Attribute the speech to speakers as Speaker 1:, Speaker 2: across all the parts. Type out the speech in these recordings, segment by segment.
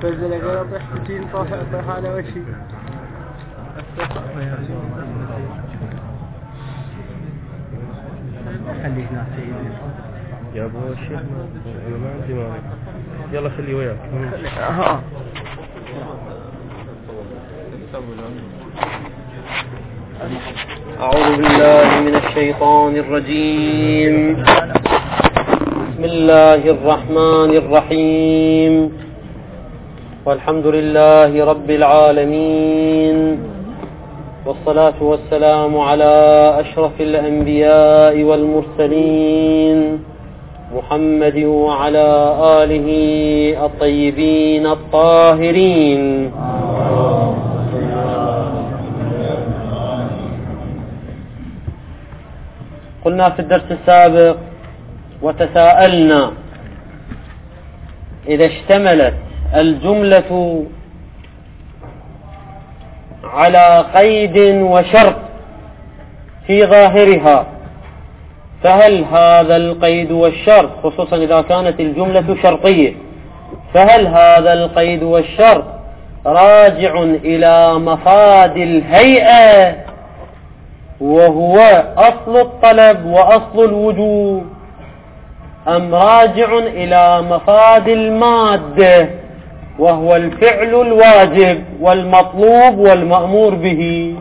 Speaker 1: بس لقد ضحكتين طاح على وجهي.
Speaker 2: خليك ناس سيدي
Speaker 3: يا ابو الشيخ انا ما عندي مانع. يلا خليه وياك.
Speaker 4: أعوذ بالله من الشيطان الرجيم. بسم الله الرحمن الرحيم. والحمد لله رب العالمين، والصلاة والسلام على أشرف الأنبياء والمرسلين محمد وعلى آله الطيبين الطاهرين. قلنا في الدرس السابق وتساءلنا إذا اشتملت الجملة على قيد وشرط في ظاهرها، فهل هذا القيد والشرط، خصوصا إذا كانت الجملة شرطية، فهل هذا القيد والشرط راجع إلى مفاد الهيئة وهو أصل الطلب وأصل الوجوب، أم راجع إلى مفاد المادة وهو الفعل الواجب والمطلوب والمأمور به؟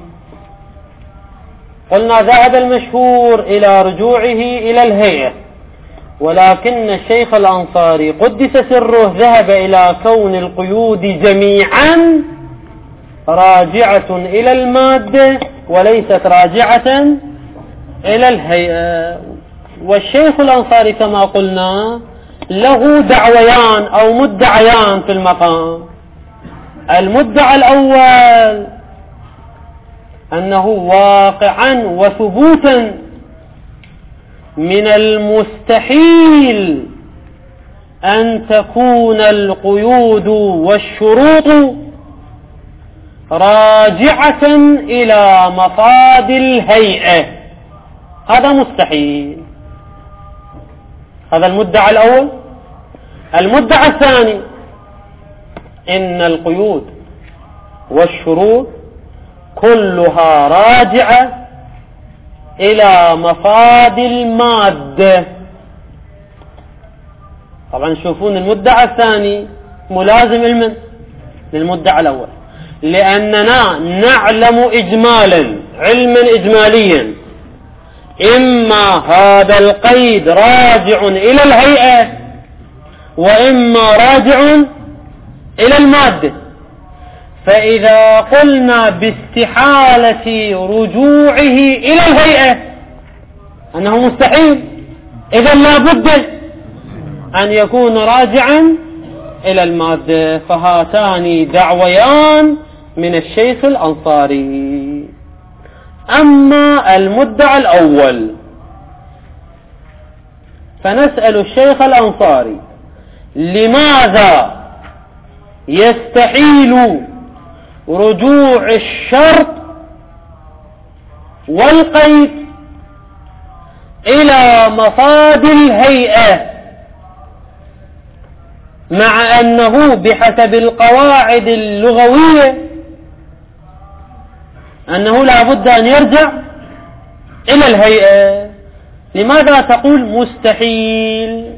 Speaker 4: قلنا ذهب المشهور إلى رجوعه إلى الهيئة، ولكن الشيخ الأنصاري قدس سره ذهب إلى كون القيود جميعا راجعة إلى المادة وليست راجعة إلى الهيئة. والشيخ الأنصاري كما قلنا له دعويان أو مدعيان في المقام. المدعى الأول أنه واقعا وثبوتا من المستحيل أن تكون القيود والشروط راجعة إلى مفاد الهيئة، هذا مستحيل. هذا المدعى الأول. المدعى الثاني إن القيود والشروط كلها راجعة إلى مفاد المادة. طبعا شوفون المدعى الثاني ملازم للمدعى الأول، لأننا نعلم إجمالا علما إجماليا إما هذا القيد راجع إلى الهيئة وإما راجع إلى المادة. فإذا قلنا باستحالة رجوعه إلى الهيئة أنه مستحيل، إذن لا بد أن يكون راجعا إلى المادة. فهاتان دعويان من الشيخ الأنصاري. أما المدعى الأول فنسأل الشيخ الأنصاري لماذا يستحيل رجوع الشرط والقيد إلى مفاد الهيئة، مع أنه بحسب القواعد اللغوية أنه لا بد أن يرجع إلى الهيئة؟ لماذا تقول مستحيل؟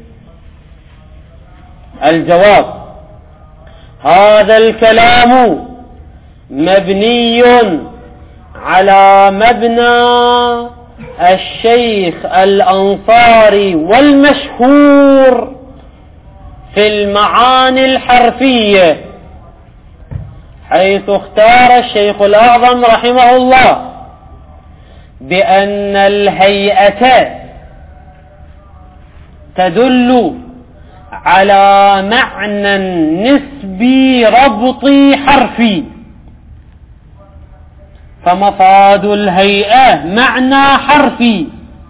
Speaker 4: الجواب: هذا الكلام مبني على مبنى الشيخ الأنصاري والمشهور في المعاني الحرفية، حيث اختار الشيخ الأعظم رحمه الله بأن الهيئة تدل على معنى نسبي ربطي حرفي، فمفاد الهيئة معنى حرفي،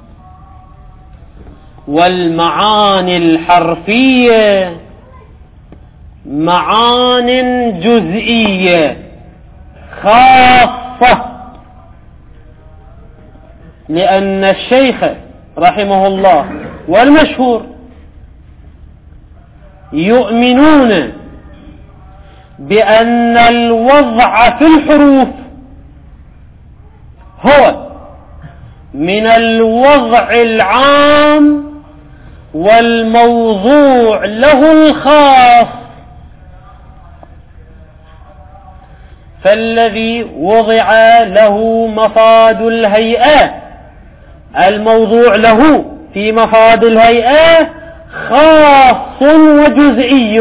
Speaker 4: والمعاني الحرفية معان جزئية خاصة، لأن الشيخ رحمه الله والمشهور يؤمنون بأن الوضع في الحروف هو من الوضع العام والموضوع له الخاص، فالذي وضع له مفاد الهيئة الموضوع له في مفاد الهيئة خاص وجزئي،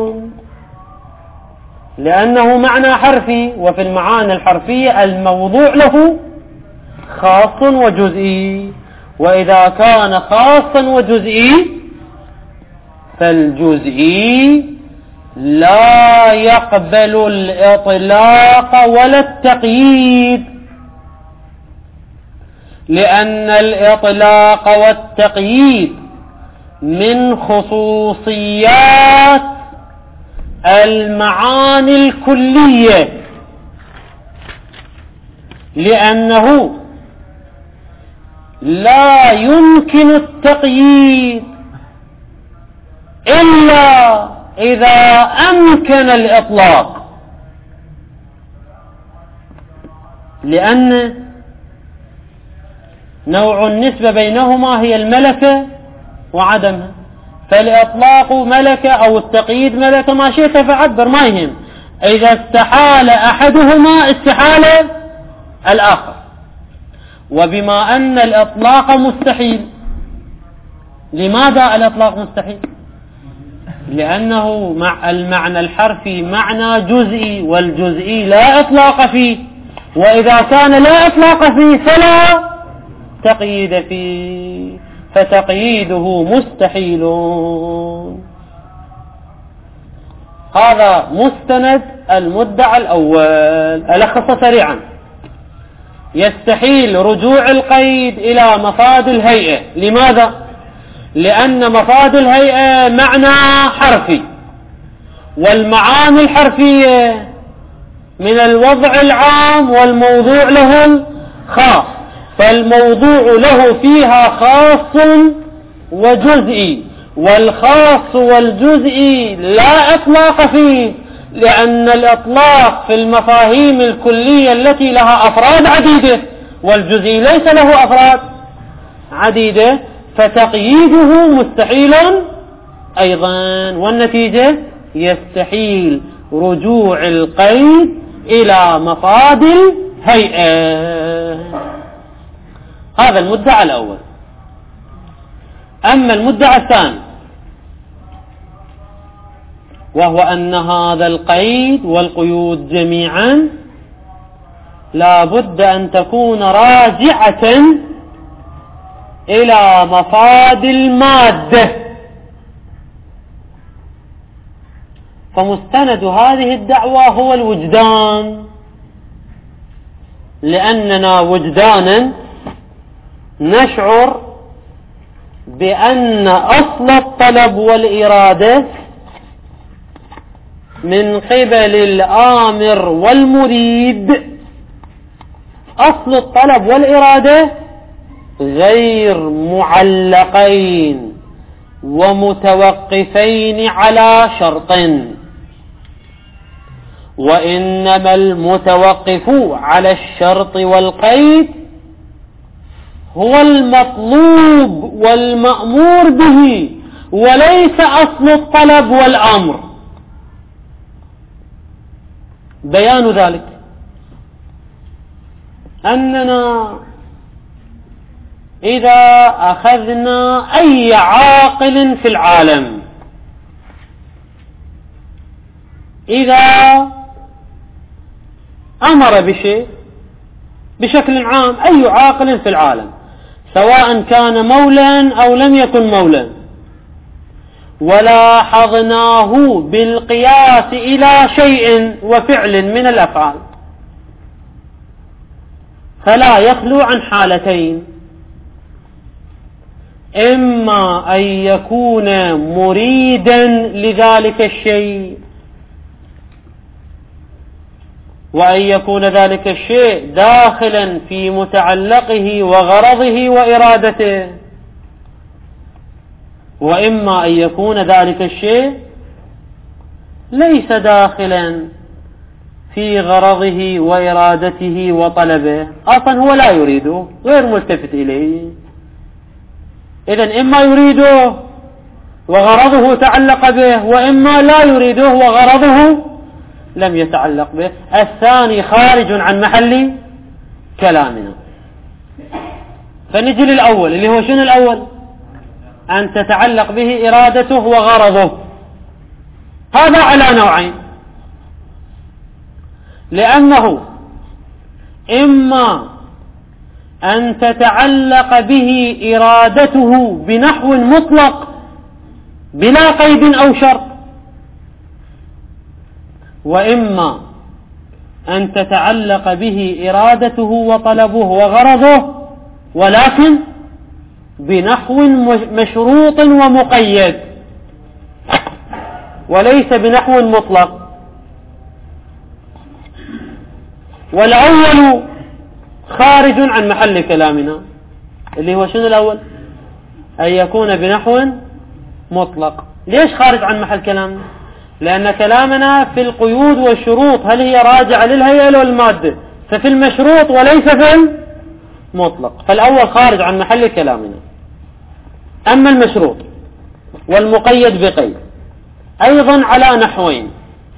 Speaker 4: لأنه معنى حرفي، وفي المعاني الحرفية الموضوع له خاص وجزئي، وإذا كان خاصا وجزئي فالجزئي لا يقبل الإطلاق ولا التقييد، لأن الإطلاق والتقييد من خصوصيات المعاني الكلية، لأنه لا يمكن التقييد إلا إذا أمكن الإطلاق، لأن نوع النسبة بينهما هي الملكة وعدمها، فالإطلاق ملكة أو التقييد ملكة، ما شئت فعبر ما يهم، إذا استحال أحدهما استحال الآخر. وبما أن الإطلاق مستحيل، لماذا الإطلاق مستحيل؟ لأنه مع المعنى الحرفي معنى جزئي، والجزئي لا إطلاق فيه، وإذا كان لا إطلاق فيه فلا تقييد فيه، فتقييده مستحيل. هذا مستند المدعى الأول. ألخص سريعا: يستحيل رجوع القيد إلى مفاد الهيئة. لماذا؟ لأن مفاد الهيئة معنى حرفي، والمعاني الحرفية من الوضع العام والموضوع له الخاص، فالموضوع له فيها خاص وجزئي، والخاص والجزئي لا إطلاق فيه، لأن الإطلاق في المفاهيم الكلية التي لها أفراد عديدة، والجزئي ليس له أفراد عديدة، فتقييده مستحيل أيضا. والنتيجة يستحيل رجوع القيد إلى مفاد الهيئة. هذا المدعى الأول. أما المدعى الثاني، وهو أن هذا القيد والقيود جميعا لا بد أن تكون راجعة إلى مفاد المادة، فمستند هذه الدعوة هو الوجدان، لأننا وجدانا نشعر بأن أصل الطلب والإرادة من قبل الآمر والمريد، أصل الطلب والإرادة غير معلقين ومتوقفين على شرط، وإنما المتوقف على الشرط والقيد هو المطلوب والمأمور به، وليس أصل الطلب والأمر. بيان ذلك أننا إذا أخذنا أي عاقل في العالم، إذا أمر بشيء بشكل عام، أي عاقل في العالم سواء كان مولا أو لم يكن مولا، ولاحظناه بالقياس إلى شيء وفعل من الأفعال، فلا يخلو عن حالتين: إما أن يكون مريدا لذلك الشيء، وأن يكون ذلك الشيء داخلا في متعلقه وغرضه وإرادته، وإما أن يكون ذلك الشيء ليس داخلا في غرضه وإرادته وطلبه، أصلا هو لا يريده غير ملتفت إليه. إذن إما يريده وغرضه تعلق به، وإما لا يريده وغرضه لم يتعلق به. الثاني خارج عن محل كلامنا. فنجي للأول اللي هو شنو الأول؟ أن تتعلق به إرادته وغرضه. هذا على نوعين، لأنه إما أن تتعلق به إرادته بنحو مطلق بلا قيد أو شرط، وإما أن تتعلق به إرادته وطلبه وغرضه ولكن بنحو مشروط ومقيد، وليس بنحو مطلق. والأول خارج عن محل كلامنا، اللي هو شنو الأول؟ أن يكون بنحو مطلق. ليش خارج عن محل كلامنا؟ لأن كلامنا في القيود والشروط هل هي راجعة للهيئة والمادة، ففي المشروط وليس في المطلق. فالأول خارج عن محل كلامنا. أما المشروط والمقيد بقيد أيضا على نحوين،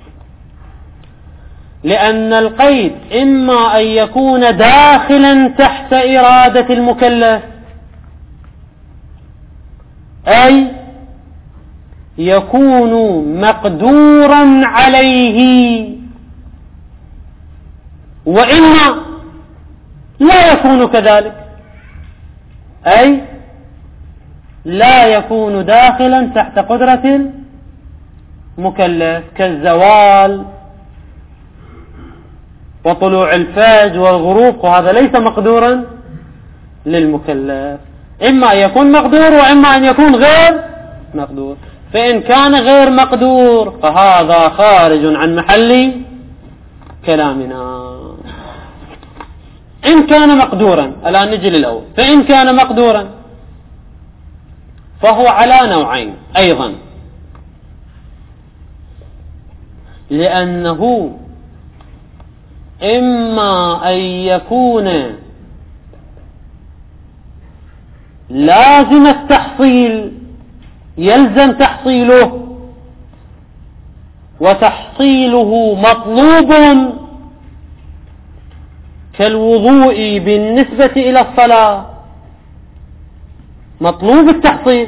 Speaker 4: لأن القيد إما أن يكون داخلا تحت إرادة المكلف، أي يكون مقدورا عليه، وإما لا يكون كذلك، أي لا يكون داخلا تحت قدرة المكلف، كالزوال وطلوع الفجر والغروب، وهذا ليس مقدورا للمكلف. إما أن يكون مقدور وإما أن يكون غير مقدور. فإن كان غير مقدور فهذا خارج عن محل كلامنا. إن كان مقدورا، الآن نجي للأول، فإن كان مقدورا فهو على نوعين أيضا، لأنه إما أن يكون لازم التحصيل، يلزم تحصيله، وتحصيله مطلوب كالوضوء بالنسبة إلى الصلاة، مطلوب التحصيل.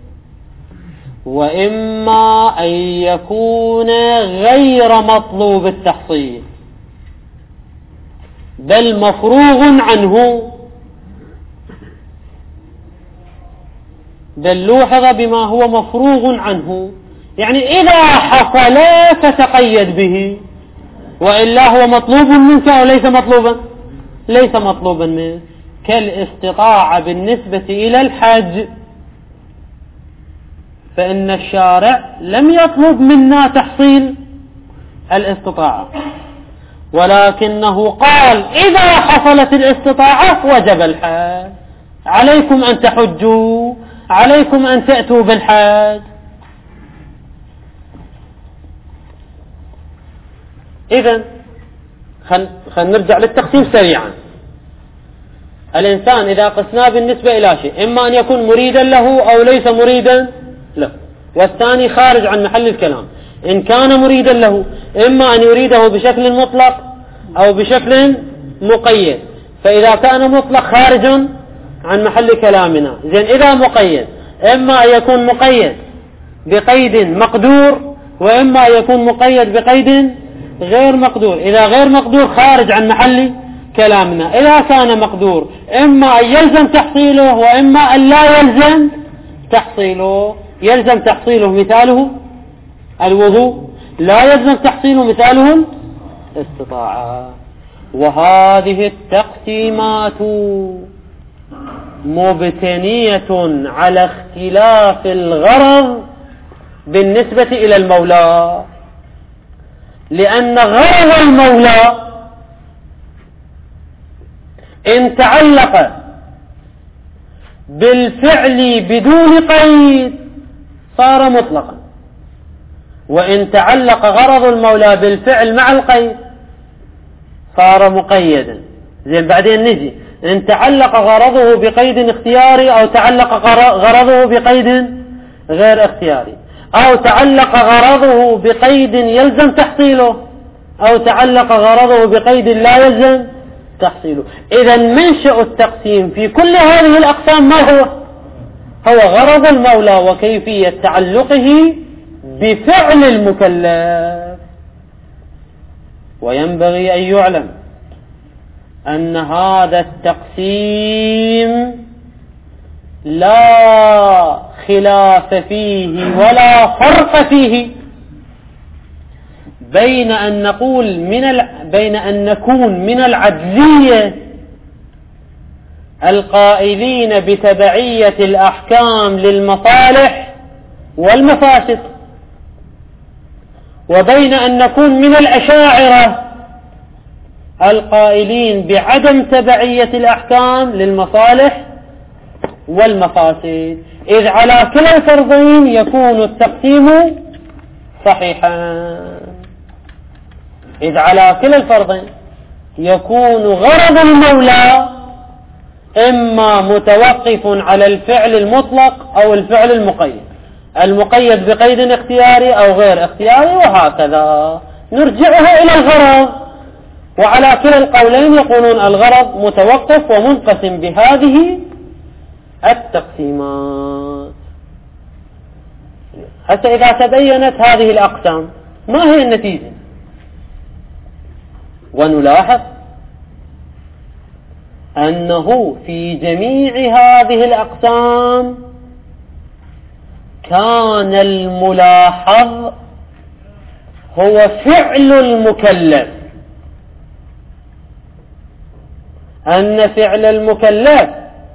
Speaker 4: وإما أن يكون غير مطلوب التحصيل، بل مفروغ عنه، بل لوحظ بما هو مفروغ عنه، يعني إذا حصل فتقيد به، وإلا هو مطلوب منك أو ليس مطلوبا؟ ليس مطلوبا منك. كالاستطاعة بالنسبة إلى الحج، فإن الشارع لم يطلب منا تحصيل الاستطاعة، ولكنه قال إذا حصلت الاستطاعة وجب الحج، عليكم أن تحجوا، عليكم أن تأتوا بالحج. إذن خلينا نرجع للتقسيم سريعا. الإنسان إذا قسناه بالنسبة إلى شيء، إما أن يكون مريدا له أو ليس مريدا له، والثاني خارج عن محل الكلام. إن كان مريدا له إما أن يريده بشكل مطلق أو بشكل مقيد، فإذا كان مطلق خارج عن محل كلامنا. زين، إذا مقيد إما أن يكون مقيد بقيد مقدور، وإما أن يكون مقيد بقيد غير مقدور. إذا غير مقدور خارج عن محل كلامنا. إذا كان مقدور إما أن يلزم تحصيله وإما أن لا يلزم تحصيله. يلزم تحصيله مثاله الوضوء، لا يلزم تحصيله مثاله الاستطاعة. وهذه التقسيمات مبتنية على اختلاف الغرض بالنسبة إلى المولى، لأن غرض المولى إن تعلق بالفعل بدون قيد صار مطلقا، وإن تعلق غرض المولى بالفعل مع القيد صار مقيدا. زين بعدين نجي إن تعلق غرضه بقيد اختياري أو تعلق غرضه بقيد غير اختياري، أو تعلق غرضه بقيد يلزم تحصيله، أو تعلق غرضه بقيد لا يلزم تحصيله. إذا منشأ التقسيم في كل هذه الأقسام ما هو غرض المولى وكيفية تعلقه بفعل المكلف. وينبغي أن يعلم أن هذا التقسيم لا خلاف فيه ولا فرق فيه بين أن نكون من العدلية القائلين بتبعية الأحكام للمصالح والمفاسد، وبين أن نكون من الأشاعرة القائلين بعدم تبعية الأحكام للمصالح والمفاسد. إذ على كلا الفرضين يكون التقسيم صحيحا، إذ على كلا الفرضين يكون غرض المولى إما متوقف على الفعل المطلق أو الفعل المقيد بقيد اختياري أو غير اختياري، وهكذا نرجعها إلى الغرض. وعلى كلا القولين يقولون الغرض متوقف ومنقسم بهذه التقسيمات. حتى إذا تبينت هذه الأقسام ما هي النتيجة؟ ونلاحظ أنه في جميع هذه الأقسام كان الملاحظ هو فعل المكلف، أن فعل المكلف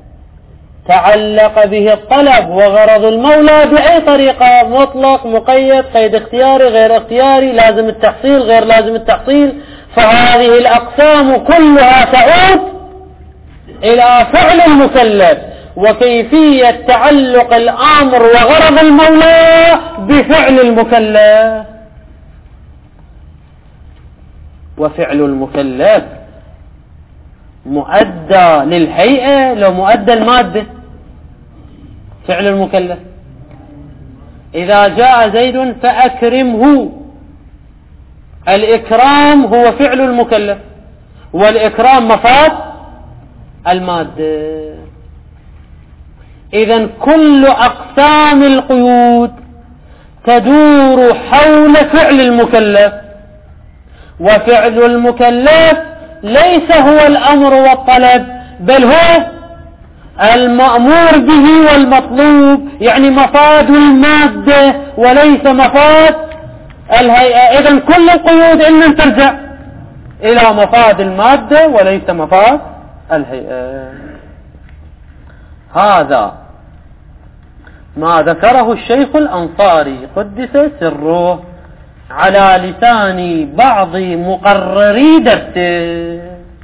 Speaker 4: تعلق به الطلب وغرض المولى بأي طريقة، مطلق مقيد قيد اختياري غير اختياري لازم التحصيل غير لازم التحصيل، فهذه الأقسام كلها تعود إلى فعل المكلف وكيفية تعلق الأمر وغرض المولى بفعل المكلف. وفعل المكلف مؤدى للهيئة لو مؤدى المادة. فعل المكلف إذا جاء زيد فأكرمه، الإكرام هو فعل المكلف، والإكرام مفاد المادة. إذن كل أقسام القيود تدور حول فعل المكلف، وفعل المكلف ليس هو الأمر والطلب بل هو المأمور به والمطلوب، يعني مفاد المادة وليس مفاد الهيئة. إذن كل القيود إن ترجع إلى مفاد المادة وليس مفاد الهيئة. هذا ما ذكره الشيخ الأنصاري قدس سره على لسان بعض مقرري درسه.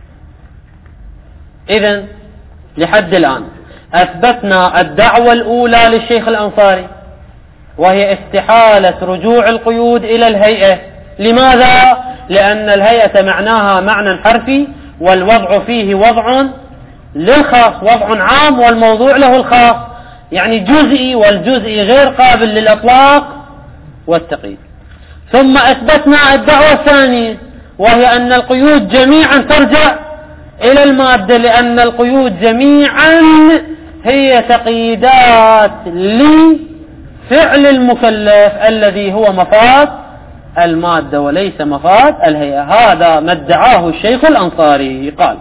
Speaker 4: إذن لحد الآن أثبتنا الدعوة الأولى للشيخ الأنصاري وهي استحالة رجوع القيود إلى الهيئة. لماذا؟ لأن الهيئة معناها معنى حرفي، والوضع فيه وضع للخاص، وضع عام والموضوع له الخاص، يعني جزئي، والجزئي غير قابل للإطلاق والتقييد. ثم أثبتنا الدعوة الثانية وهي أن القيود جميعا ترجع إلى المادة، لأن القيود جميعا هي تقييدات لفعل المكلف الذي هو مفاد المادة وليس مفاد الهيئة. هذا ما ادعاه الشيخ الأنصاري. قال: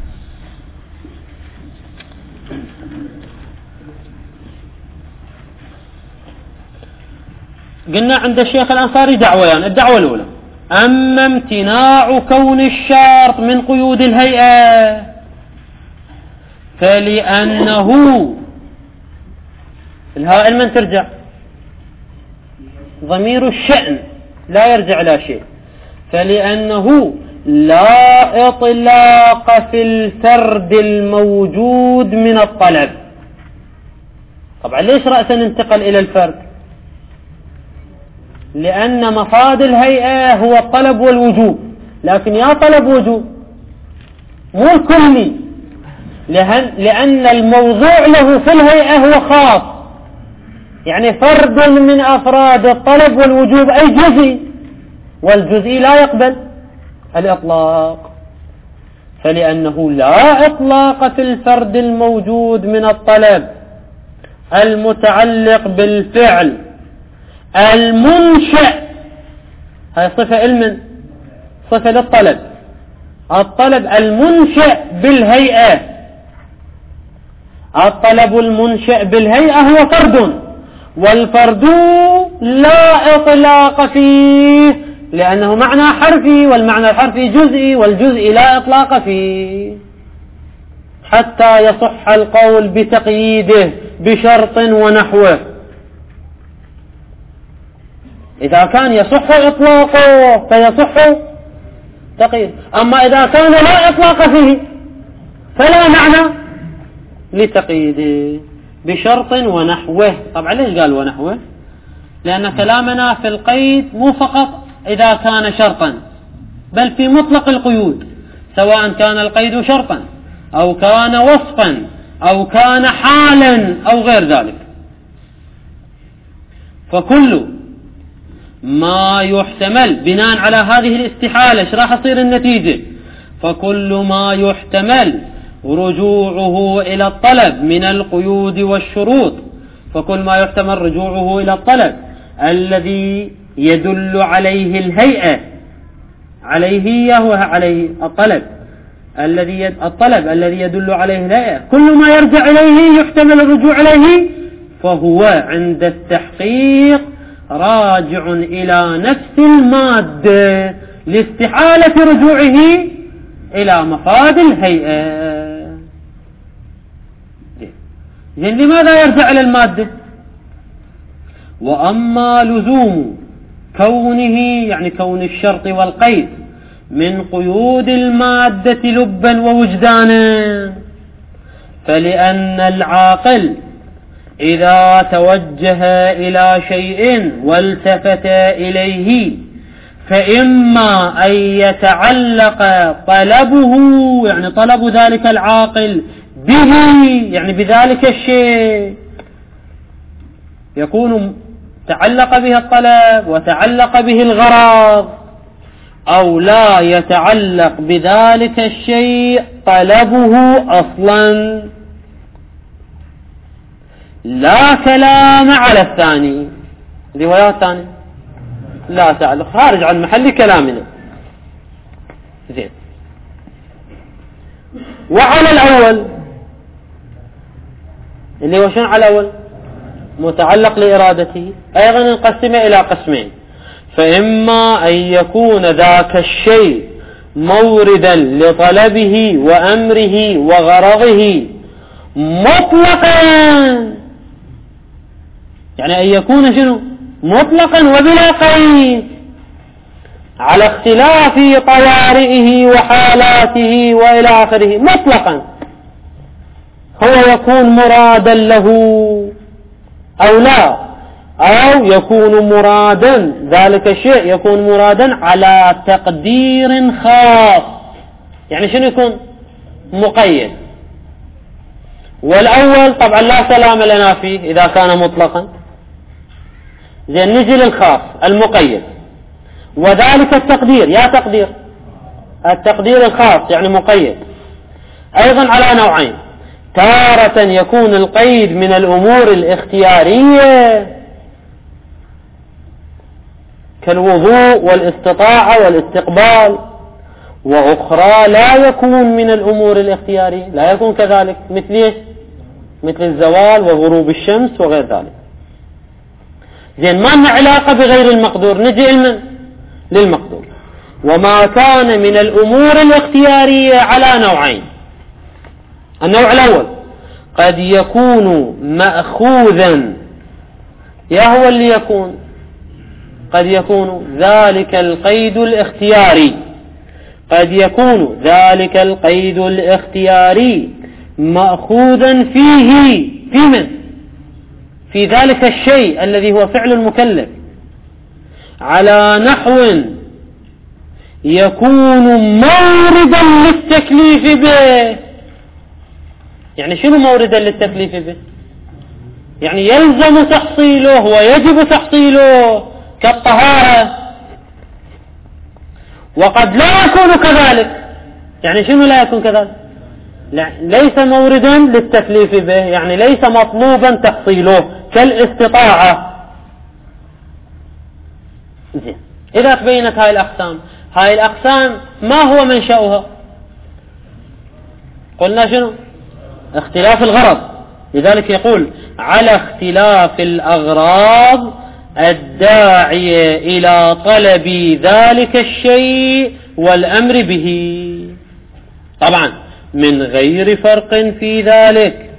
Speaker 4: قلنا عند الشيخ الأنصاري دعويان. الدعوة الأولى: أما امتناع كون الشرط من قيود الهيئة فلأنه الهاء من ترجع ضمير الشأن لا يرجع لا شيء، فلأنه لا إطلاق في الفرد الموجود من الطلب. طبعا ليش رأسا انتقل إلى الفرد؟ لأن مفاد الهيئة هو الطلب والوجوب، لكن يا طلب وجوب مو الكلي، لأن الموضوع له في الهيئة هو خاص، يعني فرد من أفراد الطلب والوجوب أي جزئي، والجزئي لا يقبل الإطلاق، فلأنه لا إطلاق في الفرد الموجود من الطلب المتعلق بالفعل المنشأ، هذه صفة المن، صفة للطلب، الطلب المنشأ بالهيئة، الطلب المنشأ بالهيئة هو فرد، والفرد لا إطلاق فيه لأنه معنى حرفي، والمعنى الحرفي جزئي، والجزئي لا إطلاق فيه، حتى يصح القول بتقييده بشرط ونحوه. إذا كان يصح إطلاقه فيصح تقييد، أما إذا كان لا إطلاق فيه فلا معنى لتقييده بشرط ونحوه. طبعا ليش قال ونحوه؟ لأن كلامنا في القيد مو فقط إذا كان شرطا، بل في مطلق القيود، سواء كان القيد شرطا أو كان وصفا أو كان حالا أو غير ذلك. فكل ما يحتمل بناء على هذه الاستحالة ايش راح يصير النتيجة؟ فكل ما يحتمل رجوعه إلى الطلب من القيود والشروط، فكل ما يحتمل رجوعه إلى الطلب الذي يدل عليه الهيئة، عليه هو عليه الطلب الذي يدل عليه الهيئة، كل ما يرجع إليه يحتمل الرجوع إليه فهو عند التحقيق راجع إلى نفس المادة لاستحالة رجوعه إلى مفاد الهيئة. لماذا يرجع إلى المادة؟ وأما لزوم كونه، يعني كون الشرط والقيد من قيود المادة لبا ووجدانا، فلأن العاقل إذا توجه إلى شيء والتفت إليه فإما أن يتعلق طلبه، يعني طلب ذلك العاقل به، يعني بذلك الشيء يكون تعلق به الطلب وتعلق به الغرض، أو لا يتعلق بذلك الشيء طلبه أصلا. لا كلام على الثاني، روايات ثانية لا تعلق، خارج عن محل كلامنا. زين. وعلى الأول اللي هو شنو على الأول؟ متعلق لإرادته، أيضا نقسم إلى قسمين، فإما أن يكون ذاك الشيء موردا لطلبه وأمره وغرضه مطلقا، يعني أن يكون شنو؟ مطلقا وبلا قيد، على اختلاف طوارئه وحالاته وإلى آخره، مطلقا هو يكون مرادا له أو لا، أو يكون مرادا ذلك الشيء يكون مرادا على تقدير خاص، يعني شنو يكون؟ مقيد. والأول طبعا لا كلام لنا فيه إذا كان مطلقا. زين، نجي للخاص المقيد، وذلك التقدير، يا تقدير التقدير الخاص يعني مقيد أيضا على نوعين، تارة يكون القيد من الأمور الاختيارية كالوضوء والاستطاعة والاستقبال، وأخرى لا يكون من الأمور الاختيارية، لا يكون كذلك، مثل الزوال وغروب الشمس وغير ذلك. زين، ما لنا علاقة بغير المقدور، نجي للمقدور. وما كان من الأمور الاختيارية على نوعين. النوع الأول قد يكون مأخوذا، يا هو اللي يكون، قد يكون ذلك القيد الاختياري، قد يكون ذلك القيد الاختياري مأخوذا فيه، في من؟ في ذلك الشيء الذي هو فعل المكلف، على نحو يكون موردا للتكليف به. يعني شنو موردا للتكليف به؟ يعني يلزم تحصيله ويجب تحصيله كالطهارة، وقد لا يكون كذلك. يعني شنو لا يكون كذلك؟ ليس موردا للتكليف به، يعني ليس مطلوبا تحصيله كالاستطاعة. زين، إذا تبينت هاي الأقسام، هاي الأقسام ما هو منشأها؟ قلنا شنو؟ اختلاف الغرض. لذلك يقول على اختلاف الأغراض الداعية إلى طلب ذلك الشيء والأمر به، طبعا من غير فرق في ذلك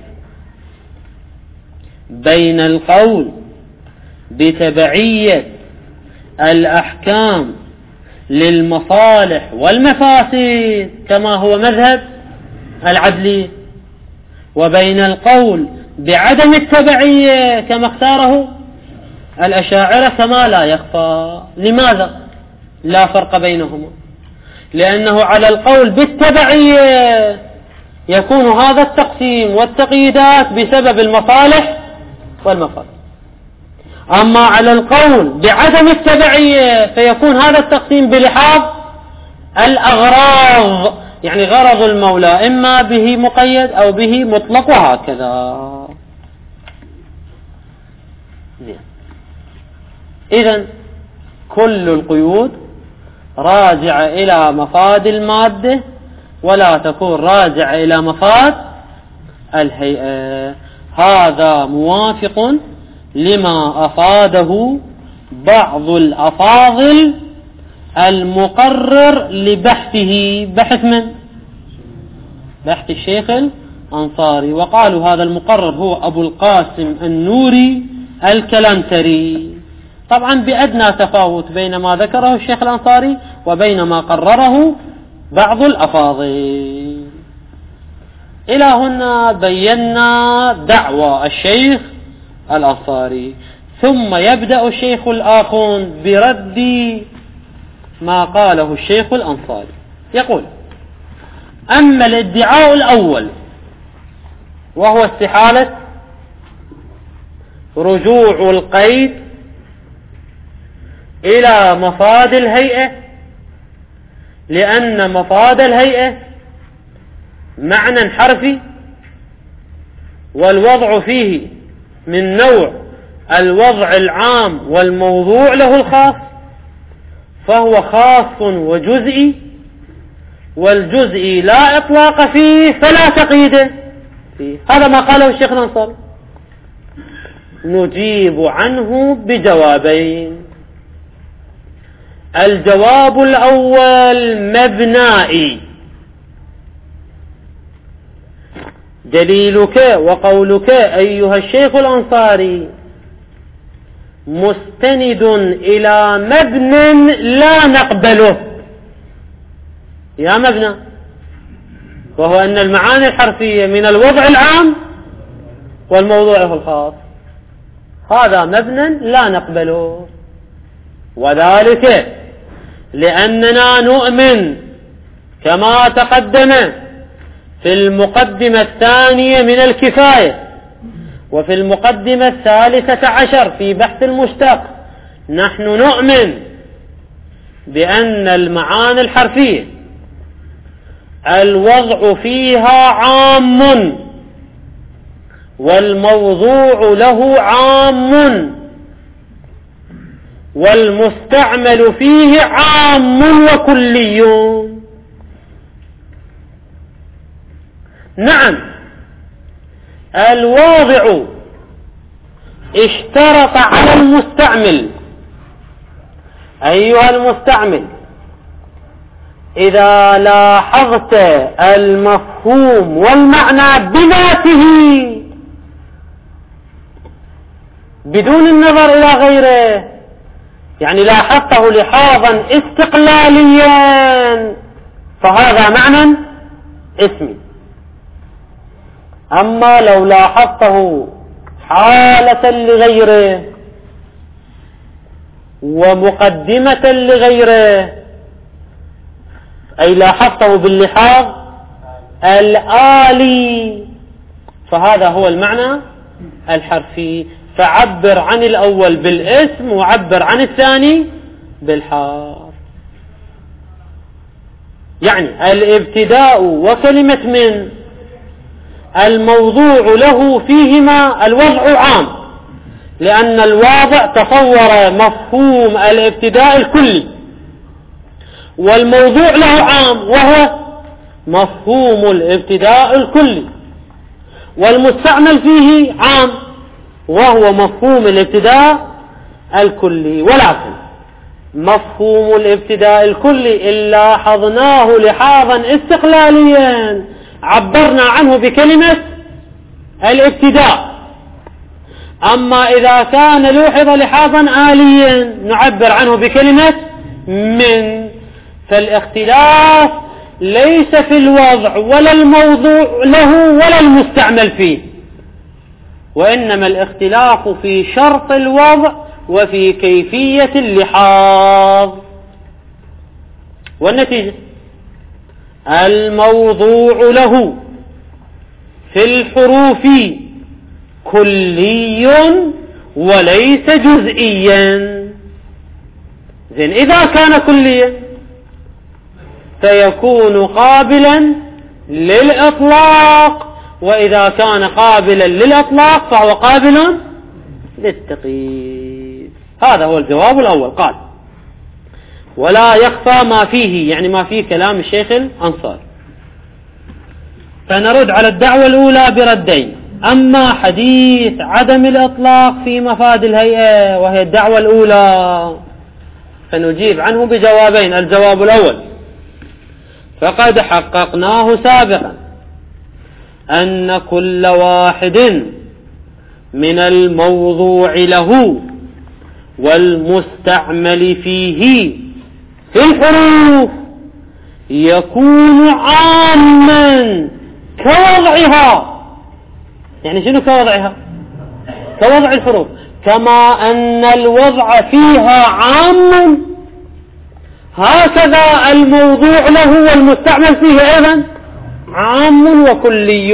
Speaker 4: بين القول بتبعية الأحكام للمصالح والمفاسد كما هو مذهب العدلية، وبين القول بعدم التبعية كما اختاره الأشاعرة كما لا يخفى. لماذا لا فرق بينهما؟ لأنه على القول بالتبعية يكون هذا التقسيم والتقييدات بسبب المصالح والمفاسد، أما على القول بعدم التبعية فيكون هذا التقسيم بلحاظ الأغراض، يعني غرض المولى إما به مقيد أو به مطلق وهكذا. إذن كل القيود راجع إلى مفاد المادة ولا تكون راجع إلى مفاد الهيئة. هذا موافق لما أفاده بعض الأفاضل المقرر لبحثه، بحث من؟ بحث الشيخ الأنصاري، وقالوا هذا المقرر هو أبو القاسم النوري الكلامتري، طبعا بأدنى تفاوت بين ما ذكره الشيخ الأنصاري وبين ما قرره بعض الأفاضل. إلى هنا بينا دعوى الشيخ الأنصاري، ثم يبدأ الشيخ الآخون برد ما قاله الشيخ الأنصاري. يقول: أما الادعاء الأول وهو استحالة رجوع القيد إلى مفاد الهيئة، لأن مفاد الهيئة معنى حرفي والوضع فيه من نوع الوضع العام والموضوع له الخاص، فهو خاص وجزئي، والجزئي لا إطلاق فيه فلا تقييد فيه. هذا ما قاله الشيخ الأنصاري. نجيب عنه بجوابين. الجواب الأول مبنائي: دليلك وقولك أيها الشيخ الأنصاري مستند إلى مبنى لا نقبله، يا مبنى، وهو أن المعاني الحرفية من الوضع العام والموضوع الخاص، هذا مبنى لا نقبله. وذلك لأننا نؤمن كما تقدم في المقدمة الثانية من الكفاية وفي المقدمة 13 في بحث المشتق، نحن نؤمن بأن المعاني الحرفية الوضع فيها عام والموضوع له عام والمستعمل فيه عام وكلي. نعم، الواضع اشترط على المستعمل: أيها المستعمل، إذا لاحظت المفهوم والمعنى بذاته بدون النظر إلى غيره، يعني لاحظته لحاظا استقلاليا، فهذا معنى اسمي. أما لو لاحظته حالة لغيره ومقدمة لغيره، أي لاحظته باللحاظ الآلي، فهذا هو المعنى الحرفي. فعبر عن الأول بالاسم وعبر عن الثاني بالحرف. يعني الابتداء وكلمة من الموضوع له فيهما الوضع عام، لأن الواضع تصور مفهوم الابتداء الكلي، والموضوع له عام وهو مفهوم الابتداء الكلي، والمستعمل فيه عام وهو مفهوم الابتداء الكلي. ولكن مفهوم الابتداء الكلي إن لاحظناه لحاظا استقلاليا عبرنا عنه بكلمة الابتداء، أما إذا كان لوحظ لحاظا آليا نعبر عنه بكلمة من. فالاختلاف ليس في الوضع ولا الموضوع له ولا المستعمل فيه، وإنما الاختلاف في شرط الوضع وفي كيفية اللحاظ. والنتيجة الموضوع له في الحروف كلي وليس جزئيا. إذا كان كليا فيكون قابلا للإطلاق، وإذا كان قابلا للإطلاق فهو قابل للتقييد. هذا هو الجواب الأول. قال ولا يخفى ما فيه، يعني ما فيه كلام الشيخ الأنصاري. فنرد على الدعوة الأولى بردين. أما حديث عدم الإطلاق في مفاد الهيئة وهي الدعوة الأولى فنجيب عنه بجوابين. الجواب الأول فقد حققناه سابقا أن كل واحد من الموضوع له والمستعمل فيه في الحروف يكون عاما كوضعها. يعني شنو كوضعها؟ كوضع الحروف، كما أن الوضع فيها عام هكذا الموضوع له والمستعمل فيه أيضا عام وكلي.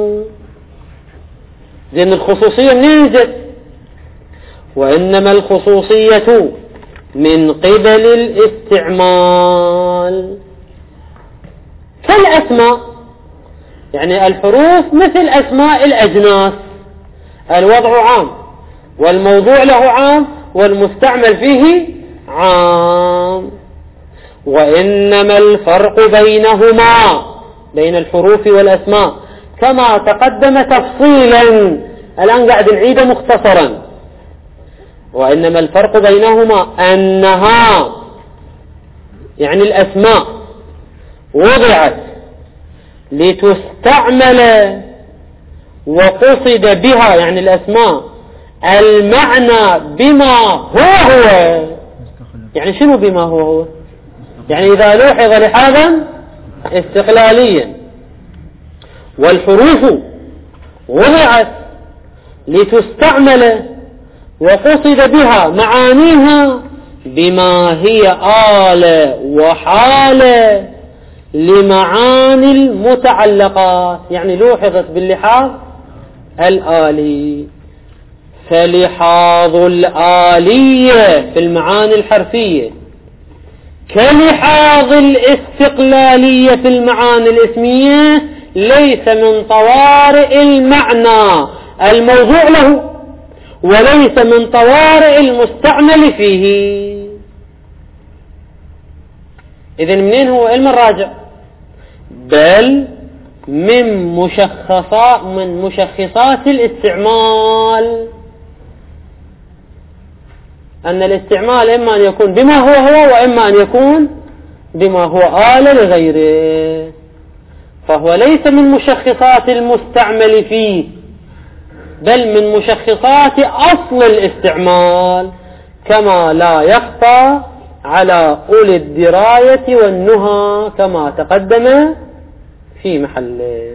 Speaker 4: لأن الخصوصية منين جت؟ وإنما الخصوصية من قبل الاستعمال كالأسماء. يعني الحروف مثل أسماء الأجناس، الوضع عام والموضوع له عام والمستعمل فيه عام. وإنما الفرق بينهما بين الحروف والأسماء كما تقدم تفصيلا، الآن قاعد نعيد مختصرا. وإنما الفرق بينهما أنها يعني الأسماء وضعت لتستعمل وقصد بها، يعني الأسماء المعنى بما هو. يعني شنو بما هو؟ يعني إذا لوحظ لحاظا استقلاليا. والحروف وضعت لتستعمل وقصد بها معانيها بما هي آلة وحالة لمعاني المتعلقات، يعني لوحظت باللحاظ الآلي. فلحاظ الآلية في المعاني الحرفية كلحاظ الاستقلالية في المعاني الاسمية ليس من طوارئ المعنى الموضوع له وليس من طوارئ المستعمل فيه. إذن منين هو علم الراجع؟ بل من مشخصات الاستعمال. أن الاستعمال إما أن يكون بما هو وإما أن يكون بما هو آلة لغيره، فهو ليس من مشخصات المستعمل فيه بل من مشخصات أصل الاستعمال، كما لا يخفى على أولي الدراية والنهى كما تقدم في محله.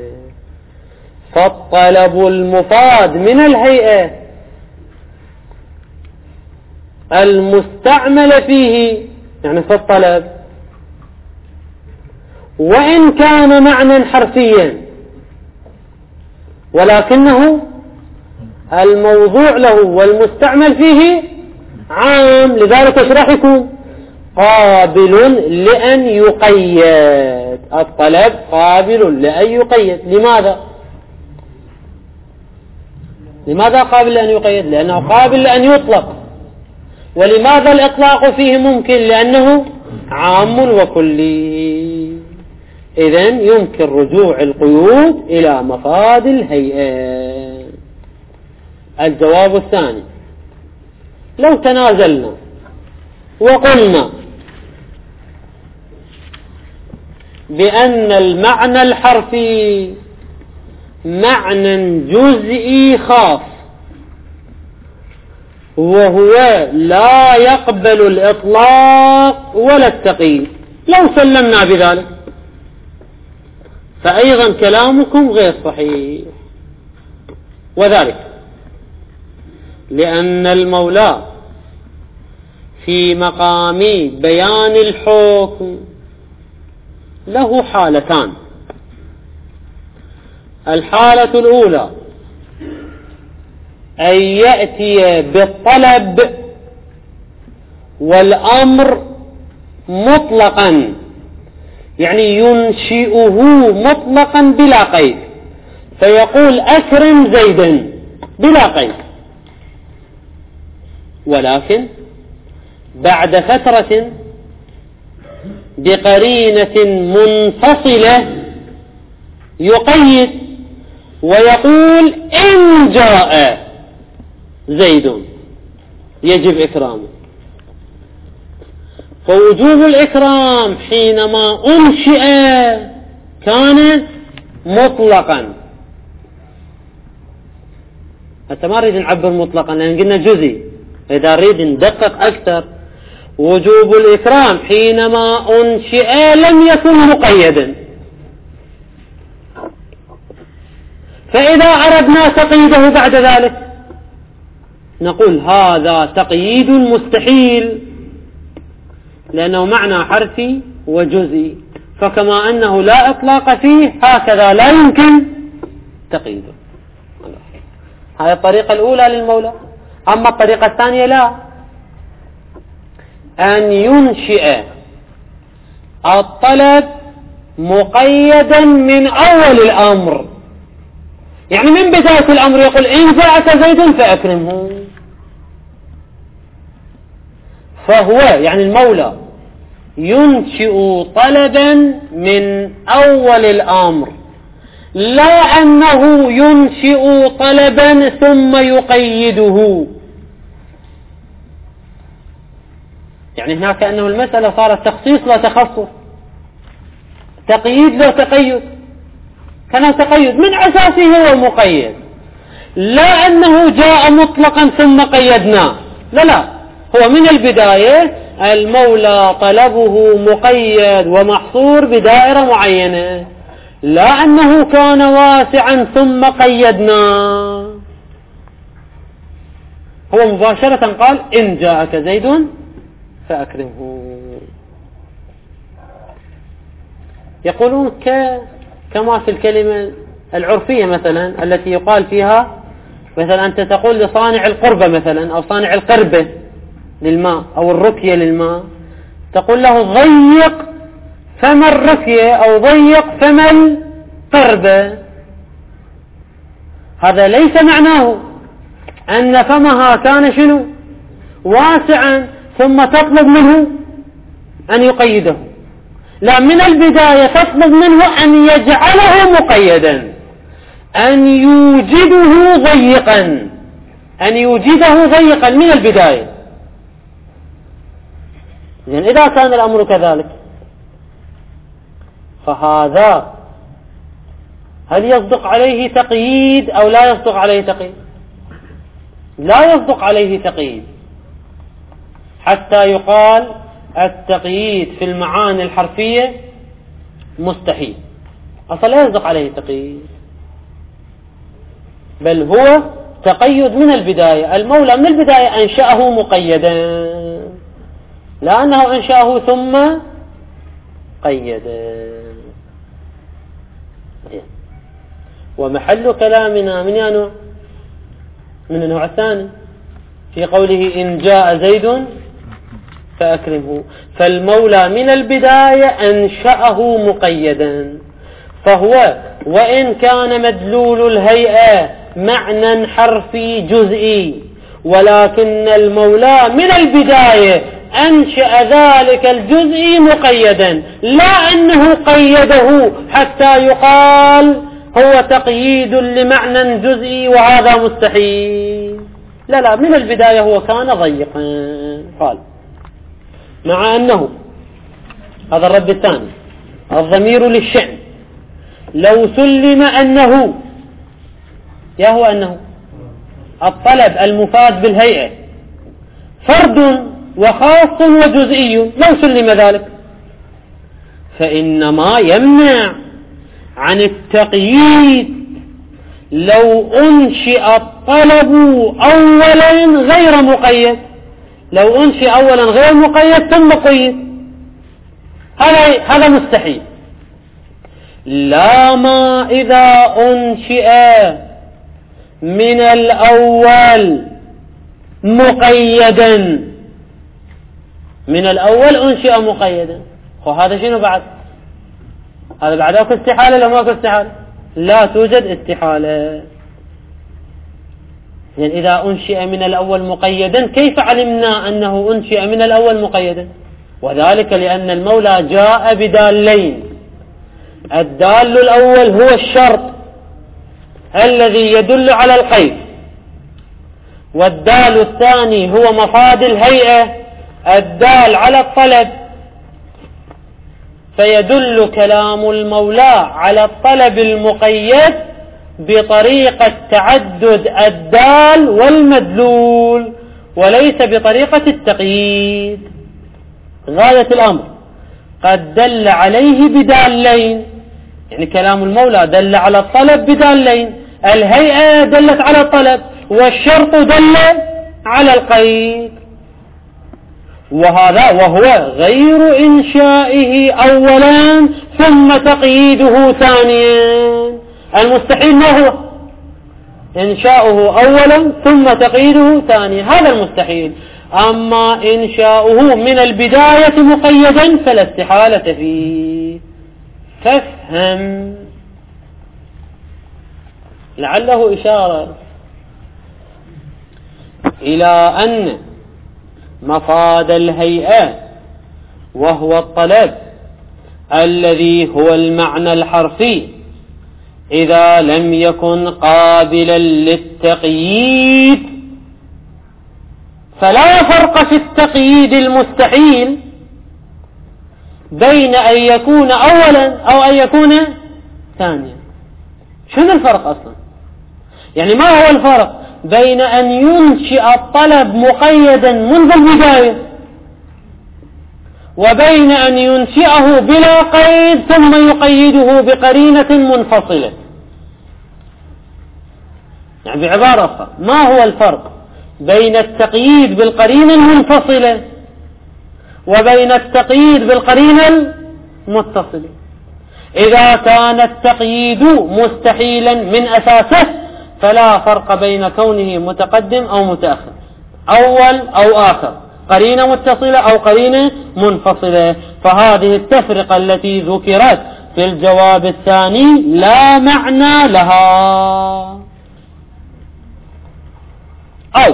Speaker 4: فالطلب المفاد من الهيئة المستعمل فيه يعني في الطلب، وإن كان معنى حرفيا، ولكنه الموضوع له والمستعمل فيه عام، لذلك ايش راح يكون؟ قابل لأن يقيد. الطلب قابل لأن يقيد. لماذا قابل لأن يقيد؟ لأنه قابل لأن يطلق. ولماذا الإطلاق فيه ممكن؟ لأنه عام وكلي. إذن يمكن رجوع القيود إلى مفاد الهيئة. الجواب الثاني: لو تنازلنا وقلنا بأن المعنى الحرفي معنى جزئي خاص، وهو لا يقبل الإطلاق ولا التقييد، لو سلمنا بذلك، فأيضا كلامكم غير صحيح. وذلك لأن المولى في مقام بيان الحكم له حالتان: الحالة الأولى أن يأتي بالطلب والأمر مطلقا، يعني ينشئه مطلقا بلا قيد، فيقول أكرم زيدا بلا قيد، ولكن بعد فترة بقرينة منفصلة يقيد ويقول إن جاء زيد يجب إكرامه. فوجوب الإكرام حينما أنشئ كان مطلقا. حتى ما نريد نعبر مطلقا لأن قلنا جزئي، إذا نريد ندقق أكثر وجوب الإكرام حينما أنشئ لم يكن مقيدا. فإذا أردنا تقييده بعد ذلك نقول هذا تقييد مستحيل، لأنه معنى حرفي وجزئي، فكما أنه لا إطلاق فيه هكذا لا يمكن تقييده. هذه الطريقة الأولى للمولى. أما الطريقة الثانية لا، أن ينشئ الطلب مقيدا من أول الأمر، يعني من بداية الأمر يقول إن جاءك زيد فأكرمه. فهو يعني المولى ينشئ طلبا من أول الأمر، لا أنه ينشئ طلبا ثم يقيده. يعني هناك أنه المسألة صارت تخصيص لا تخصص، تقييد لا تقيد، كان تقيد من أساسه هو مقيد، لا أنه جاء مطلقا ثم قيدناه، لا، هو من البداية المولى طلبه مقيد ومحصور بدائرة معينة، لا أنه كان واسعا ثم قيدناه. هو مباشرة قال إن جاءك زيد فأكرمه. يقولون كما في الكلمة العرفية مثلا التي يقال فيها مثلا أنت تقول لصانع القربة مثلا أو صانع القربة للماء أو الركية للماء، تقول له ضيق فم الركية أو ضيق فم القربة. هذا ليس معناه أن فمها كان شنو واسعا ثم تطلب منه أن يقيده، لا، من البداية تطلب منه أن يجعله مقيدا، أن يوجده ضيقا من البداية. يعني إذا كان الأمر كذلك فهذا هل يصدق عليه تقييد أو لا يصدق عليه تقييد؟ لا يصدق عليه تقييد، حتى يقال التقييد في المعاني الحرفية مستحيل، أصلا لا يصدق عليه تقييد، بل هو تقيد من البداية. المولى من البداية أنشأه مقيدا، لأنه أنشأه ثم قيدا. ومحل كلامنا من نوع؟ من النوع الثاني في قوله إن جاء زيد فأكرمه. فالمولى من البداية أنشأه مقيدا، فهو وإن كان مدلول الهيئة معنى حرفي جزئي، ولكن المولى من البداية أنشأ ذلك الجزئي مقيدا، لا أنه قيده حتى يقال هو تقييد لمعنى جزئي وهذا مستحيل. لا، من البداية هو كان ضيقا. قال مع أنه هذا الرد الثاني الضمير للشأن لو سلم أنه هو أنه الطلب المفاد بالهيئة فرد وخاص وجزئي، لو سلم ذلك فإنما يمنع عن التقييد لو أنشئ الطلب أولا غير مقيد. لو أنشئ أولا غير مقيد ثم قيد هذا مستحيل. لا ما إذا أنشئ من الأول مقيدا، من الأول أنشئ مقيدا، وهذا شنو بعد؟ هذا بعد أكو استحالة لو ما أكو استحالة؟ لا توجد استحالة. يعني إذا أنشئ من الأول مقيدا كيف علمنا أنه أنشئ من الأول مقيدا؟ وذلك لأن المولى جاء بدالين، الدال الأول هو الشرط الذي يدل على القيد، والدال الثاني هو مفاد الهيئة الدال على الطلب، فيدل كلام المولى على الطلب المقيد بطريقة تعدد الدال والمدلول وليس بطريقة التقييد. غاية الأمر قد دل عليه بدالين، يعني كلام المولى دل على الطلب بدالين، الهيئة دلت على الطلب والشرط دل على القيد، وهو غير إنشائه أولا ثم تقييده ثانيا. المستحيل ما هو؟ إنشاؤه أولا ثم تقييده ثانيا، هذا المستحيل. أما إنشاؤه من البداية مقيدا فلا استحالة فيه. فافهم لعله إشارة إلى أن مفاد الهيئة وهو الطلب الذي هو المعنى الحرفي إذا لم يكن قابلا للتقييد فلا فرق في التقييد المستحيل بين أن يكون أولا أو أن يكون ثانيا. شنو الفرق أصلا؟ يعني ما هو الفرق بين أن ينشئ الطلب مقيدا منذ البداية وبين أن ينشئه بلا قيد ثم يقيده بقرينة منفصلة؟ يعني بعبارة أخرى ما هو الفرق بين التقييد بالقرينة المنفصلة وبين التقييد بالقرينة المتصلة؟ إذا كان التقييد مستحيلا من أساسه فلا فرق بين كونه متقدم أو متأخر، أول أو آخر، قرينة متصلة أو قرينة منفصلة. فهذه التفرقة التي ذكرت في الجواب الثاني لا معنى لها. أو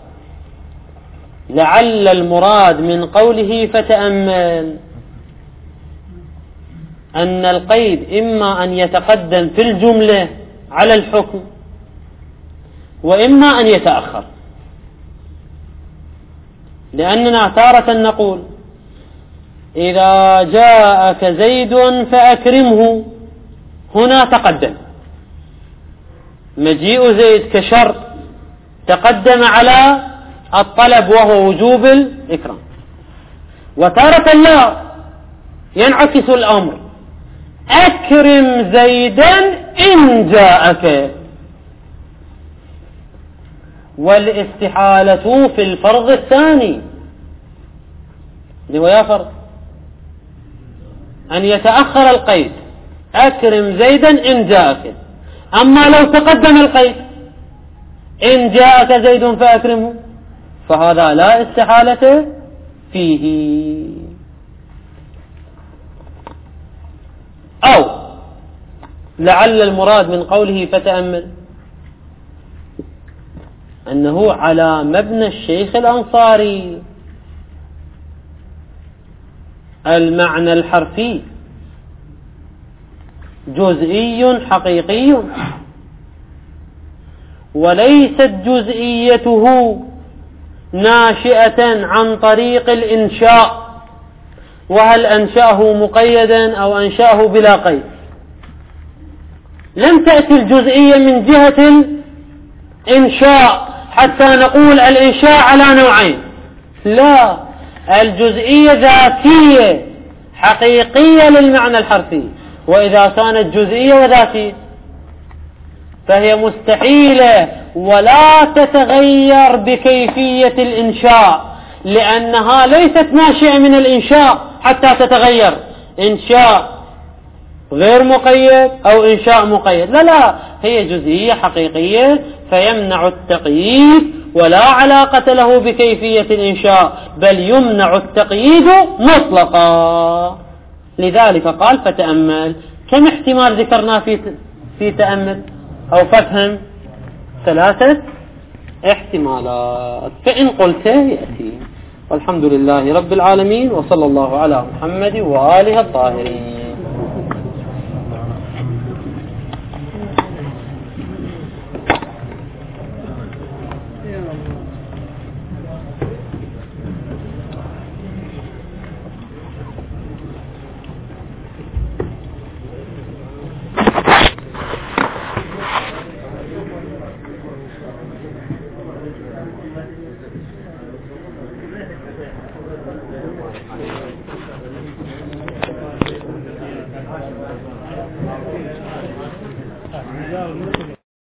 Speaker 4: لعل المراد من قوله فتأمل أن القيد إما أن يتقدم في الجملة على الحكم وإما أن يتأخر، لأننا تارة نقول إذا جاءك زيد فأكرمه، هنا تقدم مجيء زيد كشرط تقدم على الطلب وهو وجوب الإكرام، وتارة لا ينعكس الأمر أكرم زيدا إن جاءك، والاستحالة في الفرض الثاني اللي هو يا فرض أن يتأخر القيد أكرم زيدا إن جاءك، أما لو تقدم القيد إن جاءك زيد فأكرمه فهذا لا استحالة فيه. أو لعل المراد من قوله فتأمل أنه على مبنى الشيخ الأنصاري، المعنى الحرفي جزئي حقيقي وليست جزئيته ناشئة عن طريق الإنشاء، وهل أنشأه مقيدا أو أنشأه بلا قيد. لم تأتي الجزئية من جهة الإنشاء حتى نقول الإنشاء على نوعين، لا، الجزئية ذاتية حقيقية للمعنى الحرفي، وإذا كانت جزئية وذاتية فهي مستحيلة ولا تتغير بكيفية الإنشاء، لأنها ليست ناشئة من الإنشاء حتى تتغير، إنشاء غير مقيد أو إنشاء مقيد، لا، هي جزئية حقيقية فيمنع التقييد ولا علاقة له بكيفية الإنشاء، بل يمنع التقييد مطلقا. لذلك قال فتأمل. كم احتمال ذكرنا في تأمل أو فهم؟ 3 احتمالات، فإن قلت يأتي. والحمد لله رب العالمين، وصلى الله على محمد وآله الطاهرين.